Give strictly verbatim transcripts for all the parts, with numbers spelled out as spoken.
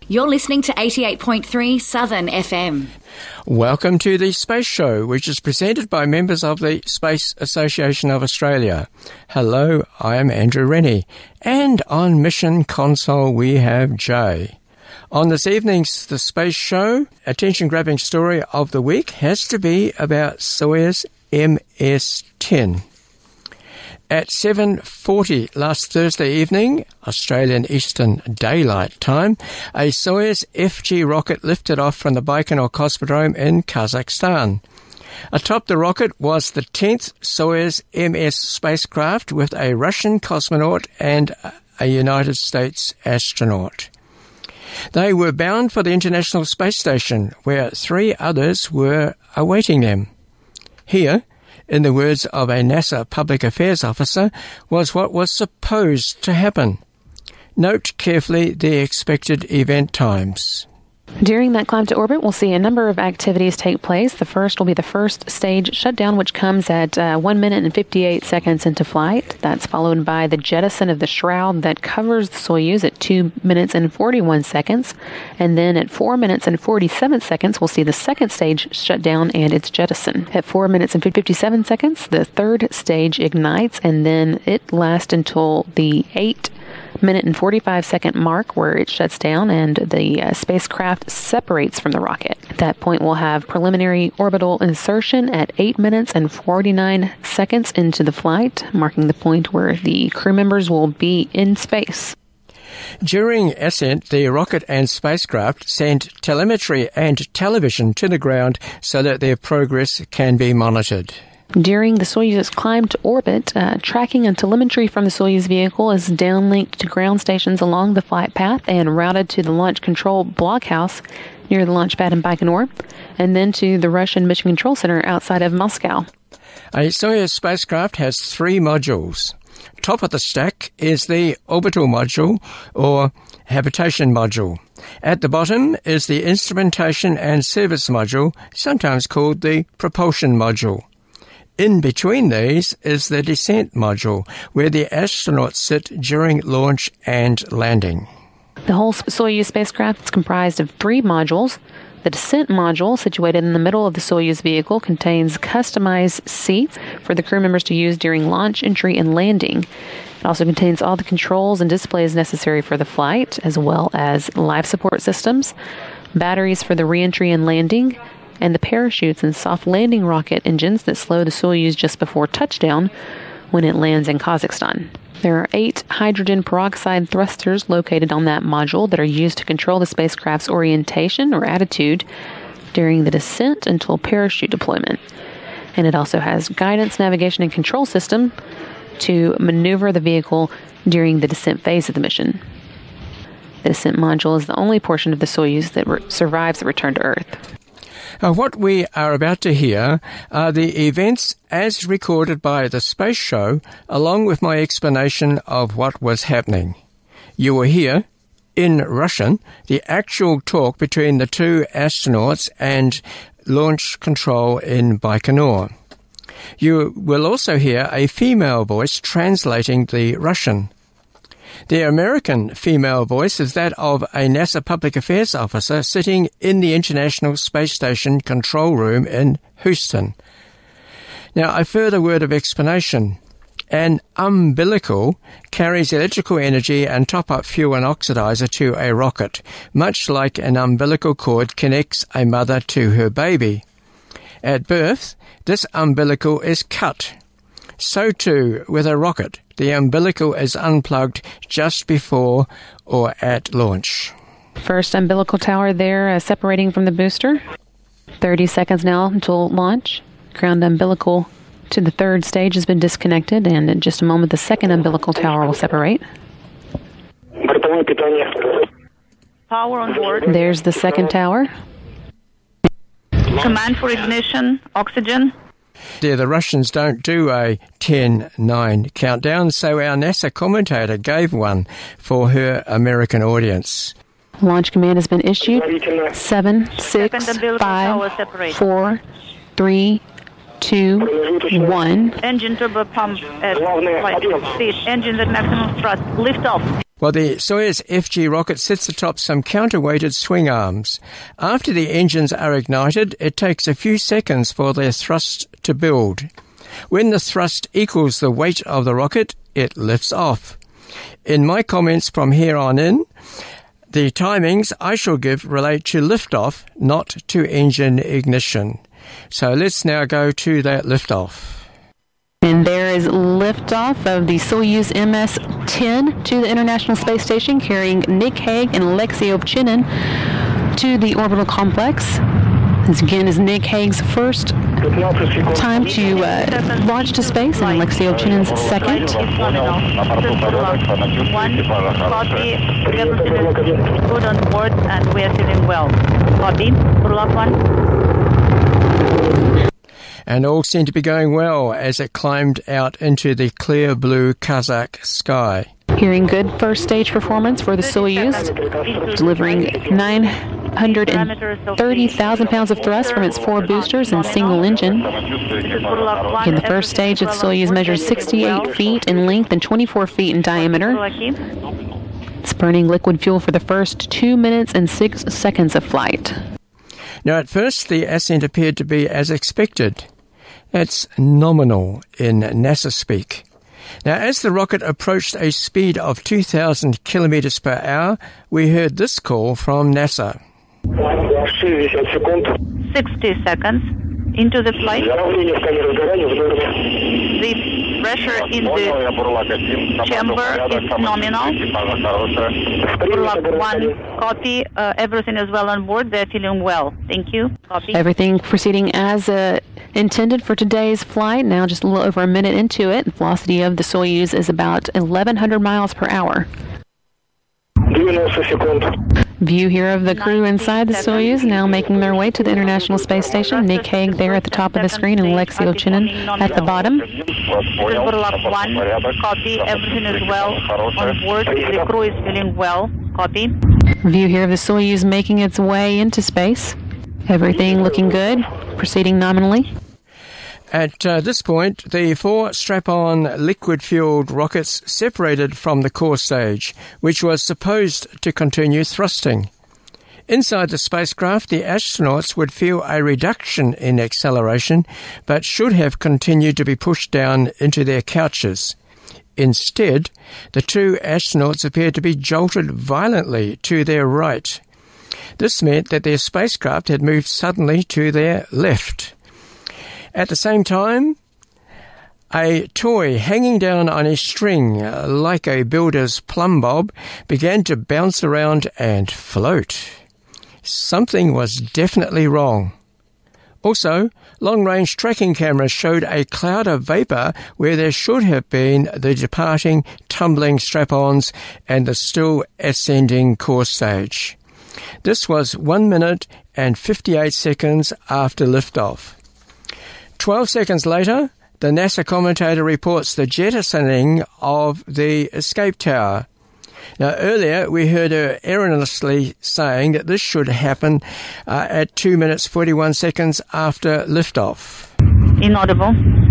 You're listening to eighty-eight point three Southern F M. Welcome to the Space Show, which is presented by members of the Space Association of Australia. Hello, I am Andrew Rennie, and on Mission Console we have Jay. On this evening's The Space Show, attention-grabbing story of the week has to be about Soyuz M S ten. At seven forty last Thursday evening, Australian Eastern Daylight Time, a Soyuz F G rocket lifted off from the Baikonur Cosmodrome in Kazakhstan. Atop the rocket was the tenth Soyuz M S spacecraft with a Russian cosmonaut and a United States astronaut. They were bound for the International Space Station, where three others were awaiting them. Here, in the words of a NASA public affairs officer, was what was supposed to happen. Note carefully the expected event times. During that climb to orbit, we'll see a number of activities take place. The first will be the first stage shutdown, which comes at uh, one minute and fifty-eight seconds into flight. That's followed by the jettison of the shroud that covers the Soyuz at two minutes and forty-one seconds. And then at four minutes and forty-seven seconds, we'll see the second stage shutdown and its jettison. At four minutes and fifty-seven seconds, the third stage ignites, and then it lasts until the eight minute and forty-five second mark where it shuts down and the uh, spacecraft separates from the rocket. At that point, we'll have preliminary orbital insertion at eight minutes and forty-nine seconds into the flight, marking the point where the crew members will be in space. During ascent, the rocket and spacecraft send telemetry and television to the ground so that their progress can be monitored. During the Soyuz's climb to orbit, uh, tracking and telemetry from the Soyuz vehicle is downlinked to ground stations along the flight path and routed to the launch control blockhouse near the launch pad in Baikonur, and then to the Russian Mission Control Center outside of Moscow. A Soyuz spacecraft has three modules. Top of the stack is the orbital module, or habitation module. At the bottom is the instrumentation and service module, sometimes called the propulsion module. In between these is the descent module, where the astronauts sit during launch and landing. The whole Soyuz spacecraft is comprised of three modules. The descent module, situated in the middle of the Soyuz vehicle, contains customized seats for the crew members to use during launch, entry, and landing. It also contains all the controls and displays necessary for the flight, as well as life support systems, batteries for the re-entry and landing, and the parachutes and soft landing rocket engines that slow the Soyuz just before touchdown when it lands in Kazakhstan. There are eight hydrogen peroxide thrusters located on that module that are used to control the spacecraft's orientation or attitude during the descent until parachute deployment. And it also has guidance, navigation, and control system to maneuver the vehicle during the descent phase of the mission. The descent module is the only portion of the Soyuz that re- survives the return to Earth. Uh, what we are about to hear are the events as recorded by the Space Show, along with my explanation of what was happening. You will hear, in Russian, the actual talk between the two astronauts and launch control in Baikonur. You will also hear a female voice translating the Russian. The American female voice is that of a NASA public affairs officer sitting in the International Space Station control room in Houston. Now, a further word of explanation. An umbilical carries electrical energy and top-up fuel and oxidizer to a rocket, much like an umbilical cord connects a mother to her baby. At birth, this umbilical is cut. So too with a rocket. The umbilical is unplugged just before or at launch. First umbilical tower there uh, separating from the booster. thirty seconds now until launch. Ground umbilical to the third stage has been disconnected, and in just a moment the second umbilical tower will separate. Power on board. There's the second tower. Command for ignition, oxygen. Yeah, the Russians don't do a ten nine countdown, so our NASA commentator gave one for her American audience. Launch command has been issued. Seven, six, five, four, three, two, one. Engine turbo pump at flight speed. Engines at maximum thrust. Lift off. Well, the Soyuz F G rocket sits atop some counterweighted swing arms. After the engines are ignited, it takes a few seconds for their thrust to build. When the thrust equals the weight of the rocket, it lifts off. In my comments from here on in, the timings I shall give relate to liftoff, not to engine ignition. So let's now go to that liftoff. And there is liftoff of the Soyuz M S ten to the International Space Station, carrying Nick Hague and Alexei Ovchinin to the orbital complex. This again is Nick Hague's first time to uh, launch to space, and Alexei Ovchinin's second. One, copy, everything is good on board and we are feeling well. Copy, Burlak one. And all seemed to be going well as it climbed out into the clear blue Kazakh sky. Hearing good first stage performance for the Soyuz, delivering nine hundred thirty thousand pounds of thrust from its four boosters and single engine. In the first stage, the Soyuz measured sixty-eight feet in length and twenty-four feet in diameter. It's burning liquid fuel for the first two minutes and six seconds of flight. Now, at first, the ascent appeared to be as expected. That's nominal in NASA speak. Now, as the rocket approached a speed of two thousand kilometers per hour, we heard this call from NASA. sixty seconds into the flight. The pressure in the chamber is nominal. Burlak one, copy. Uh, everything is well on board. They're feeling well. Thank you. Copy. Everything proceeding as uh, intended for today's flight. Now just a little over a minute into it. The velocity of the Soyuz is about eleven hundred miles per hour. View here of the crew inside the Soyuz now making their way to the International Space Station. Nick Hague there at the top of the screen and Alexei Ovchinin at the bottom. Burlak one, copy. Everything is well on board. The crew is feeling well. Copy. View here of the Soyuz making its way into space. Everything looking good, proceeding nominally. At uh, this point, the four strap-on liquid-fueled rockets separated from the core stage, which was supposed to continue thrusting. Inside the spacecraft, the astronauts would feel a reduction in acceleration, but should have continued to be pushed down into their couches. Instead, the two astronauts appeared to be jolted violently to their right. This meant that their spacecraft had moved suddenly to their left. At the same time, a toy hanging down on a string, uh, like a builder's plumb bob, began to bounce around and float. Something was definitely wrong. Also, long-range tracking cameras showed a cloud of vapour where there should have been the departing, tumbling strap-ons and the still ascending core stage. This was one minute and fifty-eight seconds after liftoff. Twelve seconds later, the NASA commentator reports the jettisoning of the escape tower. Now, earlier we heard her erroneously saying that this should happen uh, at two minutes forty-one seconds after liftoff. Inaudible.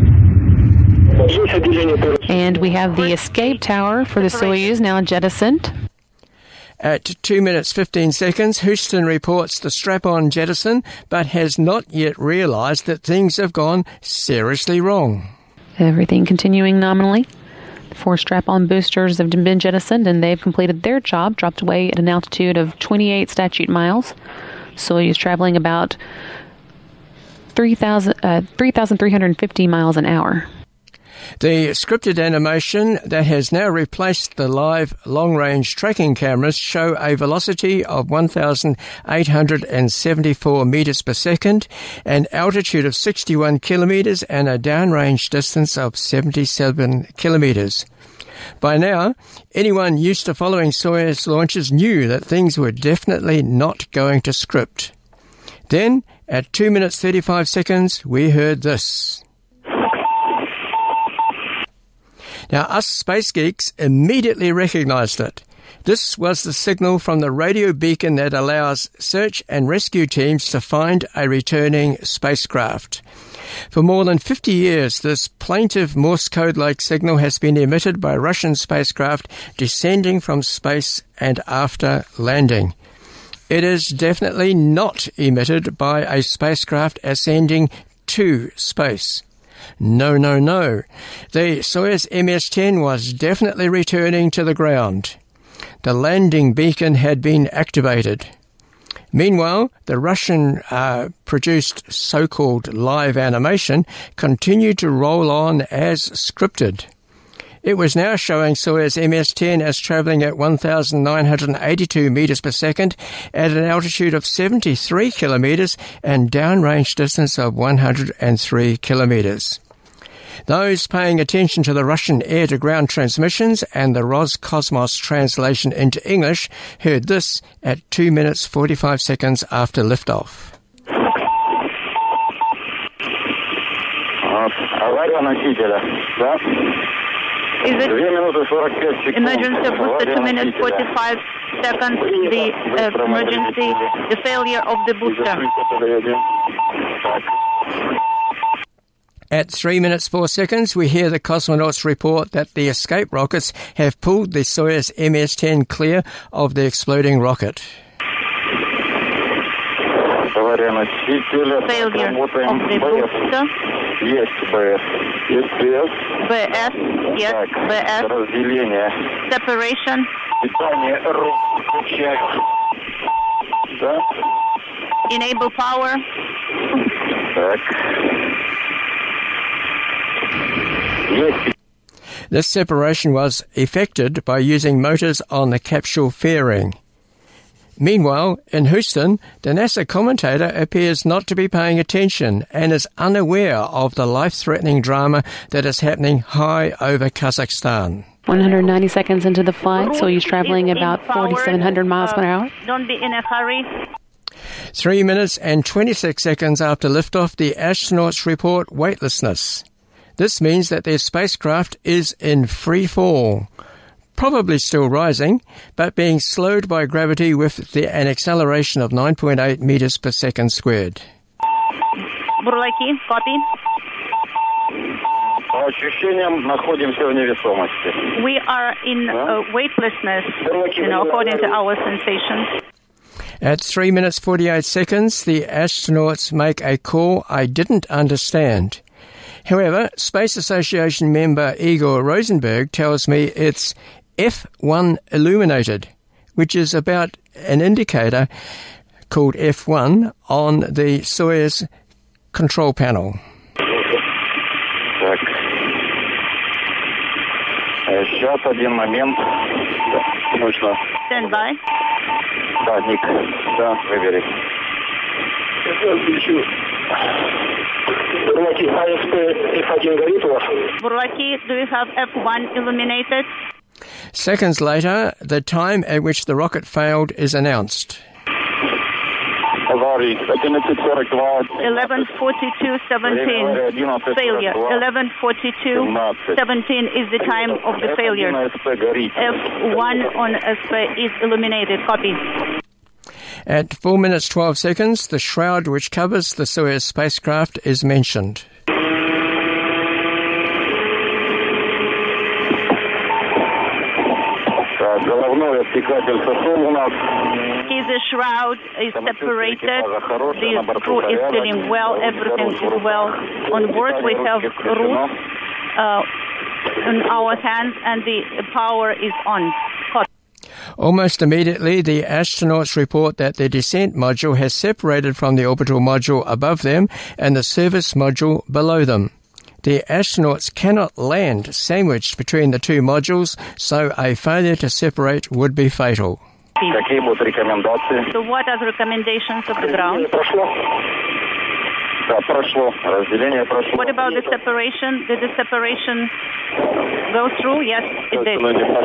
And we have the escape tower for the Soyuz now jettisoned. At two minutes fifteen seconds, Houston reports the strap-on jettison, but has not yet realised that things have gone seriously wrong. Everything continuing nominally. The four strap-on boosters have been jettisoned, and they've completed their job, dropped away at an altitude of twenty-eight statute miles. Soyuz traveling about three thousand three hundred fifty miles an hour. The scripted animation that has now replaced the live long-range tracking cameras show a velocity of one thousand eight hundred seventy-four meters per second, an altitude of sixty-one kilometers, and a downrange distance of seventy-seven kilometers. By now, anyone used to following Soyuz launches knew that things were definitely not going to script. Then, at two minutes thirty-five seconds, we heard this. Now, us space geeks immediately recognized it. This was the signal from the radio beacon that allows search and rescue teams to find a returning spacecraft. For more than fifty years, this plaintive Morse code-like signal has been emitted by Russian spacecraft descending from space and after landing. It is definitely not emitted by a spacecraft ascending to space. No, no, no. The Soyuz M S ten was definitely returning to the ground. The landing beacon had been activated. Meanwhile, the Russian-produced uh, so-called live animation continued to roll on as scripted. It was now showing Soyuz M S ten as travelling at one thousand nine hundred eighty-two metres per second at an altitude of seventy-three kilometres and downrange distance of one hundred three kilometres. Those paying attention to the Russian air-to-ground transmissions and the Roscosmos translation into English heard this at two minutes forty-five seconds after liftoff. Is it emergency booster two minutes forty-five seconds, the uh, emergency, the failure of the booster? At three minutes four seconds, we hear the cosmonauts report that the escape rockets have pulled the Soyuz M S ten clear of the exploding rocket. Failure of the booster. Есть БС. Есть БС. БС, yes, БС. Разделение. Separation. Питание рук. Включаю. Да. Enable power. Так. Есть. This separation was effected by using motors on the capsule fairing. Meanwhile, in Houston, the NASA commentator appears not to be paying attention and is unaware of the life-threatening drama that is happening high over Kazakhstan. one hundred ninety seconds into the flight, Soyuz traveling about forty-seven hundred miles per hour. Don't be in a hurry. Three minutes and twenty-six seconds after liftoff, the astronauts report weightlessness. This means that their spacecraft is in free fall. Probably still rising, but being slowed by gravity with the, an acceleration of nine point eight meters per second squared. Бурлаки, copy. По ощущениям находимся в невесомости. We are in uh, weightlessness, you know, according to our sensations. At three minutes forty-eight seconds, the astronauts make a call I didn't understand. However, Space Association member Igor Rosenberg tells me it's F one illuminated, which is about an indicator called F one on the Soyuz control panel. Так. Сейчас один момент. Нужно. Stand by. Да, Ник. Да, выбери. Бурлаки, do you have F one illuminated? Seconds later, the time at which the rocket failed is announced. eleven forty-two seventeen. Failure. eleven forty-two seventeen is the time of the failure. F one on S P is illuminated. Copy. At four minutes twelve seconds, the shroud which covers the Soyuz spacecraft is mentioned. The shroud is separated. The crew is feeling well. Everything is well. On board, we have roof uh, in our hands, and the power is on. Copy. Almost immediately, the astronauts report that the descent module has separated from the orbital module above them and the service module below them. The astronauts cannot land sandwiched between the two modules, so a failure to separate would be fatal. Какие будут рекомендации? So what are the recommendations of the ground? Да, прошло. Разделение прошло. What about the separation? Did the separation go through? Yes, it did.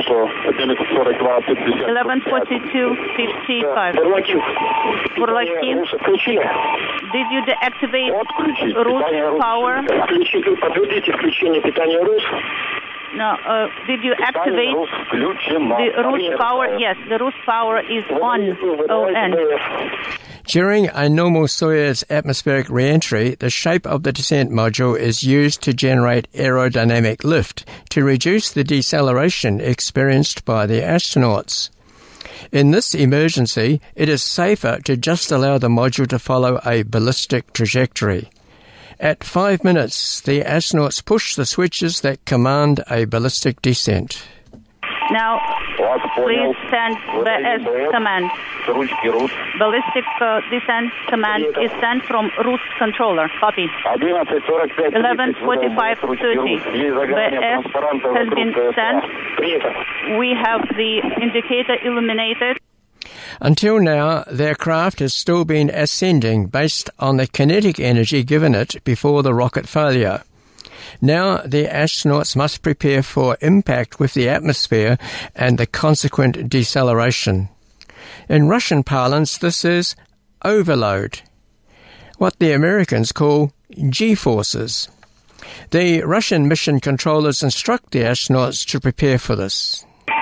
eleven forty-two fifty-five. Бурлаки, did you deactivate roof power? Now, uh, did you activate the roost power? Yes, the roost power is on. O N. During a normal Soyuz atmospheric re-entry, the shape of the descent module is used to generate aerodynamic lift to reduce the deceleration experienced by the astronauts. In this emergency, it is safer to just allow the module to follow a ballistic trajectory. At five minutes, the astronauts push the switches that command a ballistic descent. Now, please send B S command. Ballistic uh, descent command is sent from roost controller. Copy. eleven forty-five thirty. B S has been sent. We have the indicator illuminated. Until now, their craft has still been ascending based on the kinetic energy given it before the rocket failure. Now the astronauts must prepare for impact with the atmosphere and the consequent deceleration. In Russian parlance, this is overload, what the Americans call G-forces. The Russian mission controllers instruct the astronauts to prepare for this.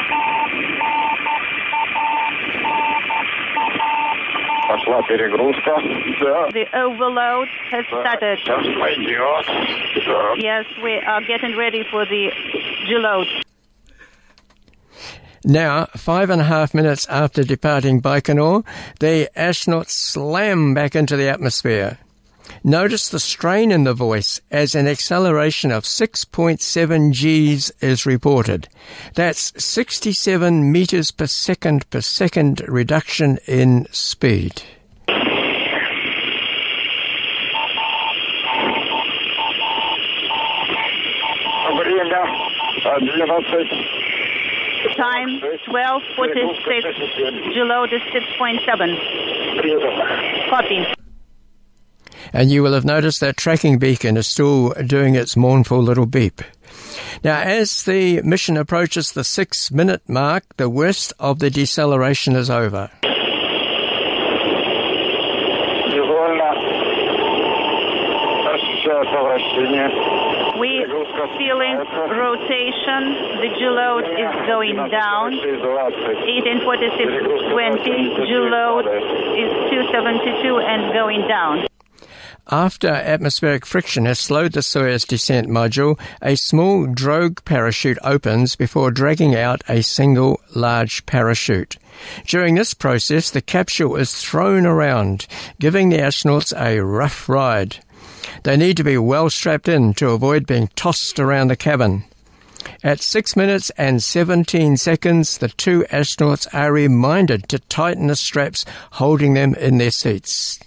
The overload has started. Yes, we are getting ready for the G-load. Now, five and a half minutes after departing Baikonur, the astronauts slam back into the atmosphere. Notice the strain in the voice as an acceleration of six point seven Gs is reported. That's sixty-seven meters per second per second reduction in speed. Time twelve forty-six. G-load is six point seven. Copy. And you will have noticed that tracking beacon is still doing its mournful little beep. Now, as the mission approaches the six-minute mark, the worst of the deceleration is over. We feeling rotation. The G-load is going down. eighteen forty-six twenty. G-load is two seventy-two and going down. After atmospheric friction has slowed the Soyuz descent module, a small drogue parachute opens before dragging out a single large parachute. During this process, the capsule is thrown around, giving the astronauts a rough ride. They need to be well strapped in to avoid being tossed around the cabin. At six minutes and seventeen seconds, the two astronauts are reminded to tighten the straps holding them in their seats.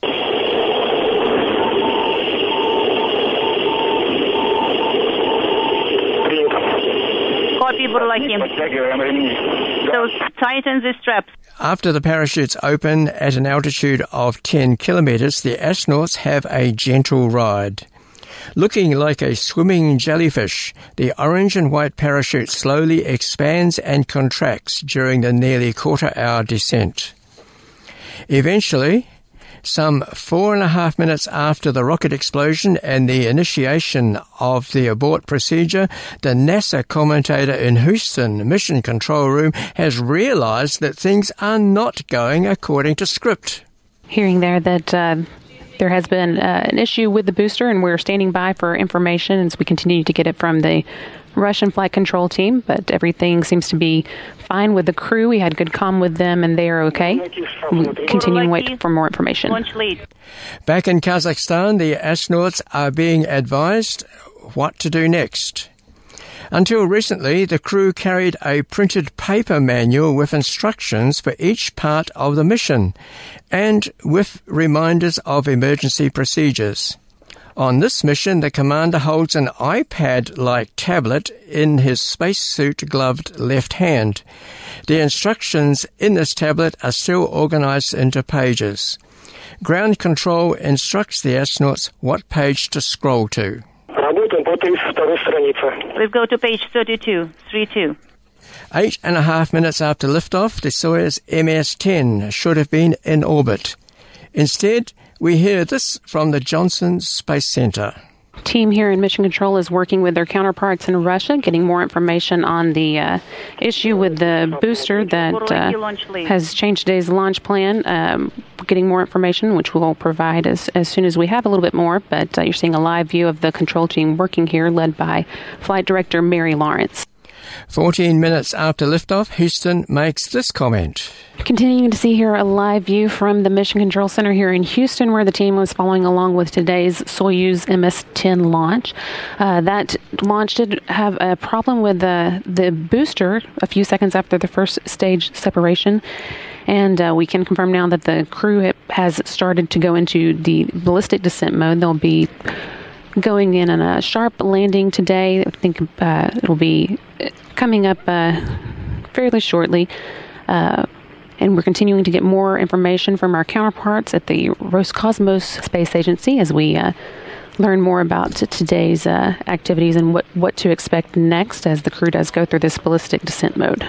Copy, Burlaki. So tighten the straps. After the parachutes open at an altitude of ten kilometers, the astronauts have a gentle ride. Looking like a swimming jellyfish, the orange and white parachute slowly expands and contracts during the nearly quarter-hour descent. Eventually, some four and a half minutes after the rocket explosion and the initiation of the abort procedure, the NASA commentator in Houston Mission Control Room has realized that things are not going according to script. Hearing there that uh, there has been uh, an issue with the booster, and we're standing by for information as we continue to get it from the Russian flight control team, but everything seems to be fine with the crew. We had good comm with them, and they are okay. We continue to wait for more information. Back in Kazakhstan, the astronauts are being advised what to do next. Until recently, the crew carried a printed paper manual with instructions for each part of the mission and with reminders of emergency procedures. On this mission, the commander holds an iPad-like tablet in his spacesuit-gloved left hand. The instructions in this tablet are still organized into pages. Ground control instructs the astronauts what page to scroll to. Let's go to page thirty-two, three two. Eight and a half minutes after liftoff, the Soyuz M S ten should have been in orbit. Instead, we hear this from the Johnson Space Center. team here in Mission Control is working with their counterparts in Russia, getting more information on the uh, issue with the booster that uh, has changed today's launch plan. Um, getting more information, which we'll provide as, as soon as we have a little bit more. But uh, you're seeing a live view of the control team working here, led by Flight Director Mary Lawrence. fourteen minutes after liftoff, Houston makes this comment. Continuing to see here a live view from the Mission Control Center here in Houston, where the team was following along with today's Soyuz M S ten launch. Uh, that launch did have a problem with uh, the booster a few seconds after the first stage separation. And uh, we can confirm now that the crew has started to go into the ballistic descent mode. They'll be going in on a sharp landing today. I think uh, it'll be coming up uh, fairly shortly. Uh, and we're continuing to get more information from our counterparts at the Roscosmos Space Agency as we uh, learn more about today's uh, activities and what, what to expect next as the crew does go through this ballistic descent mode.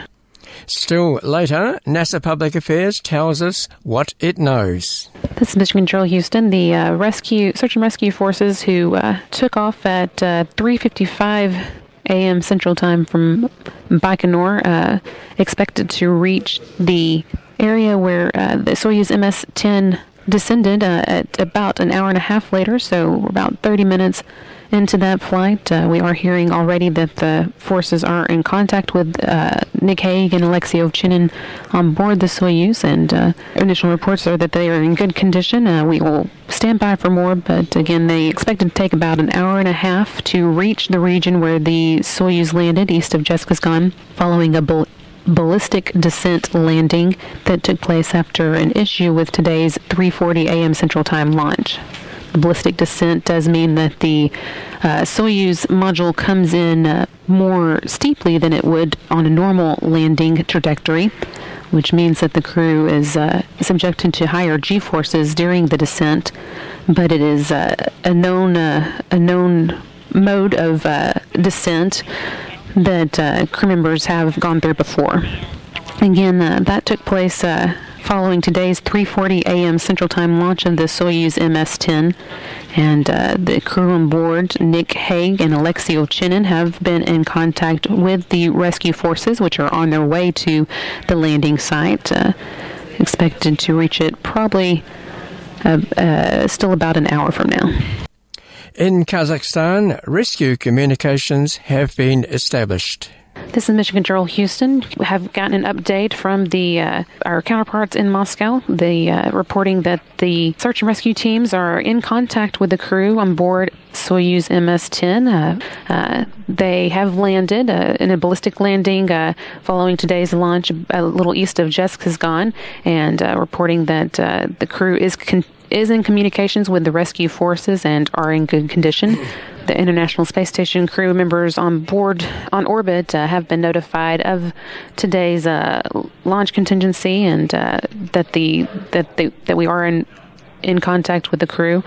Still later, NASA Public Affairs tells us what it knows. This is Mission Control Houston. The uh, rescue, search and rescue forces who uh, took off at uh, three fifty-five a.m. Central Time from Baikonur, uh, expected to reach the area where uh, the Soyuz M S ten descended uh, at about an hour and a half later, so about thirty minutes into that flight. Uh, we are hearing already that the forces are in contact with uh, Nick Hague and Alexei Ovchinin on board the Soyuz, and uh, initial reports are that they are in good condition. Uh, we will stand by for more, but again, they expected to take about an hour and a half to reach the region where the Soyuz landed east of Zhezkazgan, following a bal- ballistic descent landing that took place after an issue with today's three forty a.m. Central Time launch. The ballistic descent does mean that the uh, Soyuz module comes in uh, more steeply than it would on a normal landing trajectory, which means that the crew is uh, subjected to higher G-forces during the descent, but it is uh, a known uh, a known mode of uh, descent that uh, crew members have gone through before. Again, uh, that took place uh, following today's three forty a.m. Central Time launch of the Soyuz M S ten, and uh, the crew on board, Nick Hague and Alexei Ovchinin, have been in contact with the rescue forces, which are on their way to the landing site, uh, expected to reach it probably uh, uh, still about an hour from now. In Kazakhstan, rescue communications have been established. This is Mission Control Houston. We have gotten an update from the uh, our counterparts in Moscow. They uh, reporting that the search and rescue teams are in contact with the crew on board Soyuz M S ten. Uh, uh, they have landed uh, in a ballistic landing uh, following today's launch a little east of Zhezkazgan, and uh, reporting that uh, the crew is con- is in communications with the rescue forces and are in good condition. The International Space Station crew members on board on orbit uh, have been notified of today's uh, launch contingency, and uh, that the that they, that we are in in contact with the crew.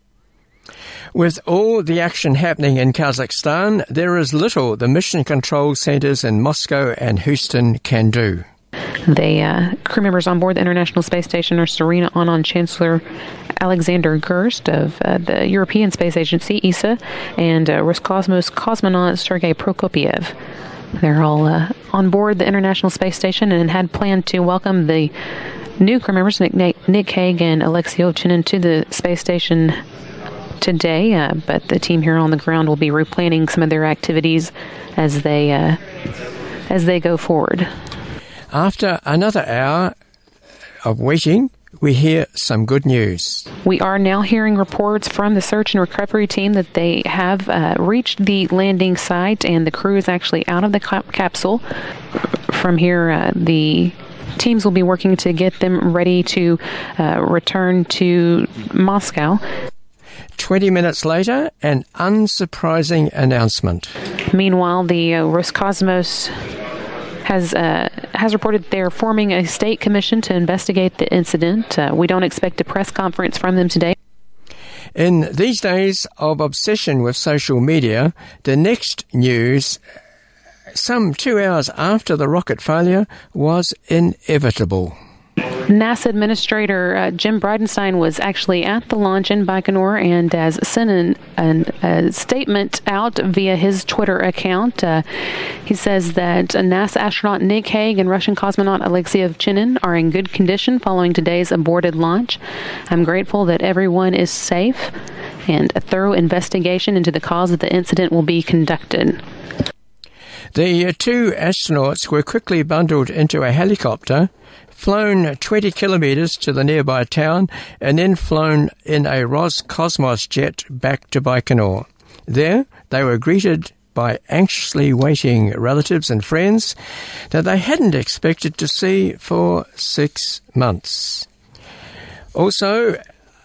With all the action happening in Kazakhstan, there is little the mission control centers in Moscow and Houston can do. The uh, crew members on board the International Space Station are Serena Anand Chancellor Alexander Gerst of uh, the European Space Agency, E S A, and uh, Roscosmos cosmonaut Sergei Prokopyev. They're all uh, on board the International Space Station and had planned to welcome the new crew members, Nick, Nick Hague and Alexei Ovchinin, to the space station today, uh, but the team here on the ground will be replanning some of their activities as they uh, as they go forward. After another hour of waiting, we hear some good news. We are now hearing reports from the search and recovery team that they have uh, reached the landing site, and the crew is actually out of the cap- capsule. From here, uh, the teams will be working to get them ready to uh, return to Moscow. Twenty minutes later, an unsurprising announcement. Meanwhile, the uh, Roscosmos has uh, has reported they're forming a state commission to investigate the incident. Uh, we don't expect a press conference from them today. In these days of obsession with social media, the next news, some two hours after the rocket failure, was inevitable. NASA Administrator uh, Jim Bridenstine was actually at the launch in Baikonur and has sent an, an, a statement out via his Twitter account. Uh, he says that NASA astronaut Nick Hague and Russian cosmonaut Alexei Ovchinin are in good condition following today's aborted launch. I'm grateful that everyone is safe, and a thorough investigation into the cause of the incident will be conducted. The two astronauts were quickly bundled into a helicopter, flown twenty kilometres to the nearby town, and then flown in a Roscosmos jet back to Baikonur. There, they were greeted by anxiously waiting relatives and friends that they hadn't expected to see for six months. Also,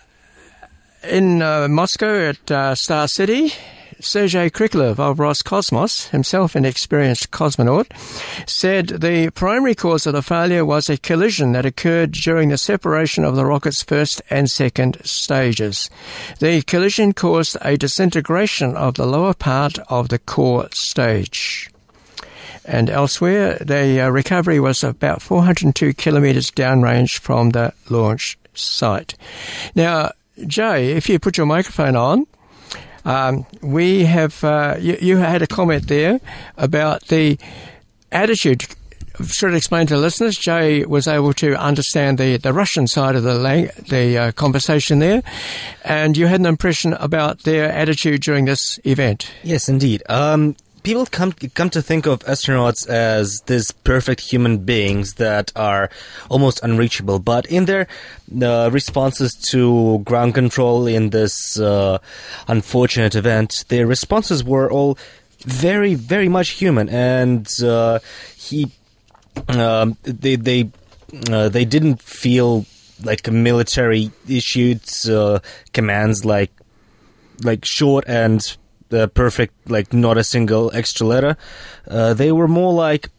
in uh, Moscow at uh, Star City, Sergei Krikalev of Roscosmos, himself an experienced cosmonaut, said the primary cause of the failure was a collision that occurred during the separation of the rocket's first and second stages. The collision caused a disintegration of the lower part of the core stage. And elsewhere, the uh, recovery was about four hundred two kilometres downrange from the launch site. Now, Jay, if you put your microphone on, Um, we have, uh, you, you had a comment there about the attitude. Should I explain to the listeners? Jay was able to understand the, the Russian side of the lang- the uh, conversation there, and you had an impression about their attitude during this event. Yes, indeed. Um, people come come to think of astronauts as these perfect human beings that are almost unreachable, but in their uh, responses to ground control in this uh, unfortunate event, their responses were all very, very much human, and uh, he, um, they, they, uh, they didn't feel like military issued uh, commands, like, like short and Uh, perfect, like not a single extra letter. Uh, they were more like,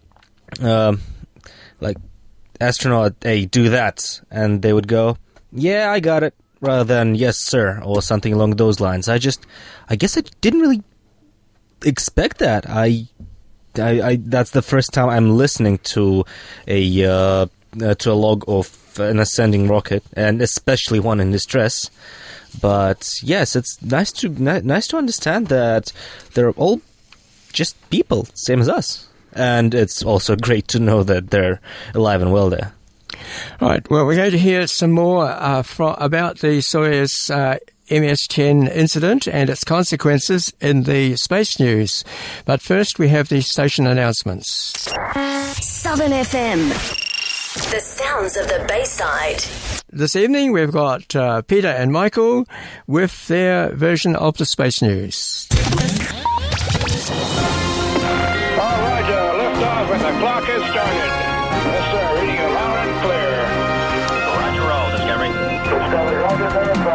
uh, like astronaut, hey, do that, and they would go, yeah, I got it, rather than yes, sir, or something along those lines. I just, I guess I didn't really expect that. I, I, I that's the first time I'm listening to a uh, uh, to a log of an ascending rocket, and especially one in distress. But yes, it's nice to ni- nice to understand that they're all just people, same as us. And it's also great to know that they're alive and well there. All right, well, we're going to hear some more uh, from, about the Soyuz uh, M S ten incident and its consequences in the space news. But first, we have the station announcements. Southern F M. The sounds of the Bayside. This evening we've got uh, Peter and Michael with their version of the space news. All right, uh, lift off and the clock has started. Yes, sir, reading it loud and clear. Roger roll, Discovery. Discovery, roger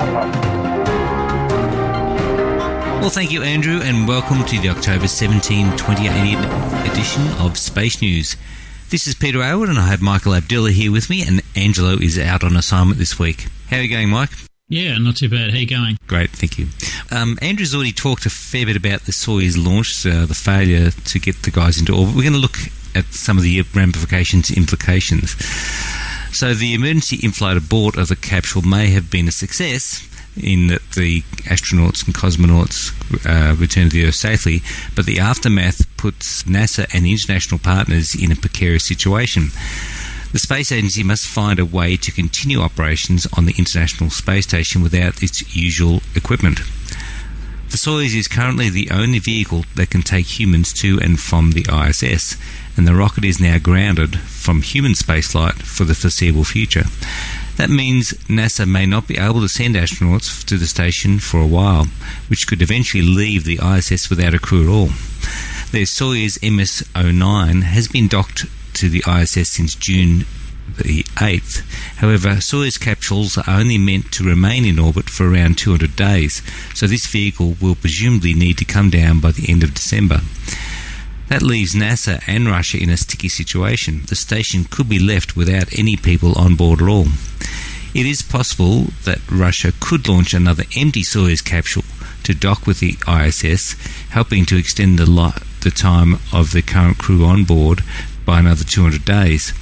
there, Well, thank you, Andrew, and welcome to the October seventeenth, twenty eighteen edition of Space News. This is Peter Aylward, and I have Michael Abdullah here with me, and Angelo is out on assignment this week. How are you going, Mike? Yeah, not too bad. How are you going? Great, thank you. Um, Andrew's already talked a fair bit about the Soyuz launch, uh, the failure to get the guys into orbit. We're going to look at some of the ramifications, implications. So the emergency in-flight abort of the capsule may have been a success, in that the astronauts and cosmonauts uh, returned to the Earth safely, but the aftermath puts NASA and international partners in a precarious situation. The Space Agency must find a way to continue operations on the International Space Station without its usual equipment. The Soyuz is currently the only vehicle that can take humans to and from the I S S, and the rocket is now grounded from human spaceflight for the foreseeable future. That means NASA may not be able to send astronauts to the station for a while, which could eventually leave the I S S without a crew at all. Their Soyuz M S oh nine has been docked to the I S S since June the eighth. However, Soyuz capsules are only meant to remain in orbit for around two hundred days, so this vehicle will presumably need to come down by the end of December. That leaves NASA and Russia in a sticky situation. The station could be left without any people on board at all. It is possible that Russia could launch another empty Soyuz capsule to dock with the I S S, helping to extend the, li- the time of the current crew on board by another two hundred days.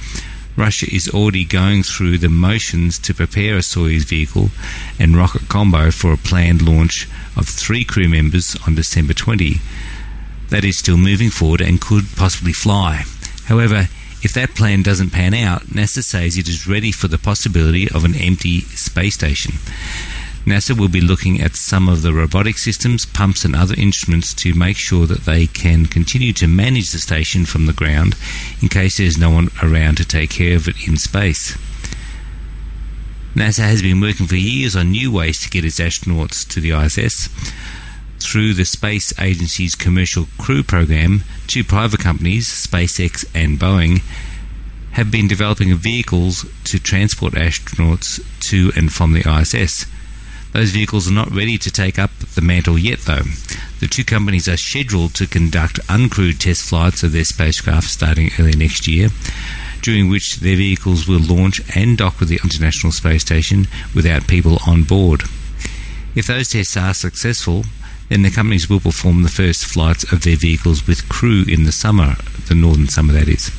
Russia is already going through the motions to prepare a Soyuz vehicle and rocket combo for a planned launch of three crew members on December twentieth. That is still moving forward and could possibly fly. However, if that plan doesn't pan out, NASA says it is ready for the possibility of an empty space station. NASA will be looking at some of the robotic systems, pumps and other instruments to make sure that they can continue to manage the station from the ground in case there's no one around to take care of it in space. NASA has been working for years on new ways to get its astronauts to the I S S. Through the Space Agency's Commercial Crew Program, two private companies, SpaceX and Boeing, have been developing vehicles to transport astronauts to and from the I S S. Those vehicles are not ready to take up the mantle yet, though. The two companies are scheduled to conduct uncrewed test flights of their spacecraft starting early next year, during which their vehicles will launch and dock with the International Space Station without people on board. If those tests are successful, then the companies will perform the first flights of their vehicles with crew in the summer, the northern summer that is.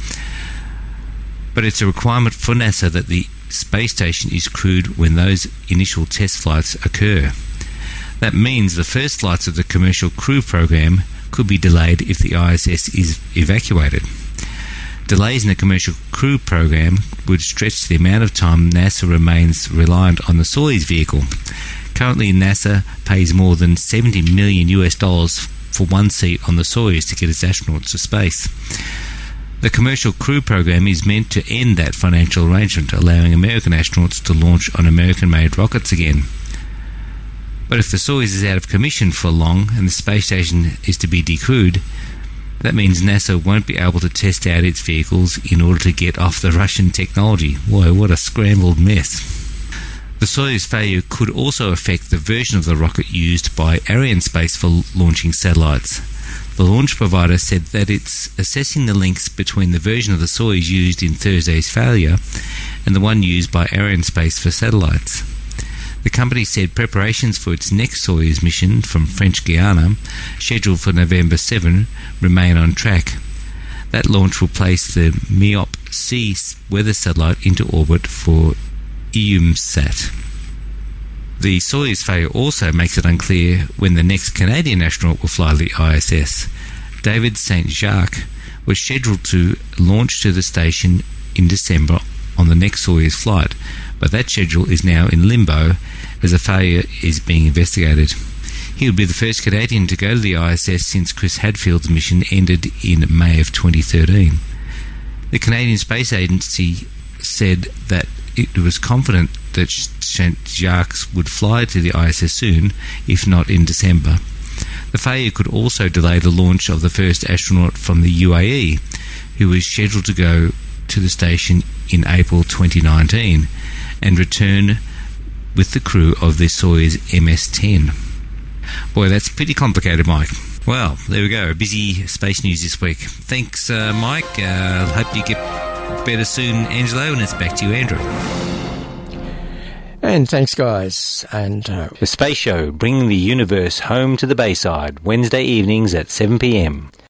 But it's a requirement for NASA that the space station is crewed when those initial test flights occur. That means the first flights of the Commercial Crew Program could be delayed if the I S S is evacuated. Delays in the Commercial Crew Program would stretch the amount of time NASA remains reliant on the Soyuz vehicle. Currently, NASA pays more than seventy million U S dollars for one seat on the Soyuz to get its astronauts to space. The Commercial Crew Program is meant to end that financial arrangement, allowing American astronauts to launch on American-made rockets again. But if the Soyuz is out of commission for long and the space station is to be decrewed, that means NASA won't be able to test out its vehicles in order to get off the Russian technology. Whoa, what a scrambled mess. The Soyuz failure could also affect the version of the rocket used by Arianespace for launching satellites. The launch provider said that it's assessing the links between the version of the Soyuz used in Thursday's failure and the one used by Arianespace for satellites. The company said preparations for its next Soyuz mission from French Guiana, scheduled for November seventh, remain on track. That launch will place the MEOP-C weather satellite into orbit for EUMETSAT. The Soyuz failure also makes it unclear when the next Canadian astronaut will fly the I S S. David Saint Jacques was scheduled to launch to the station in December on the next Soyuz flight, but that schedule is now in limbo as the failure is being investigated. He will be the first Canadian to go to the I S S since Chris Hadfield's mission ended in May of twenty thirteen. The Canadian Space Agency said that it was confident that Saint Jacques would fly to the I S S soon, if not in December. The failure could also delay the launch of the first astronaut from the U A E, who was scheduled to go to the station in April twenty nineteen and return with the crew of the Soyuz M S ten. Boy, that's pretty complicated, Mike. Well, there we go. Busy space news this week. Thanks, uh, Mike. I uh, hope you get better soon, Angelo, and it's back to you, Andrew. And thanks, guys. And uh, The Space Show, bringing the universe home to the Bayside, Wednesday evenings at seven p.m.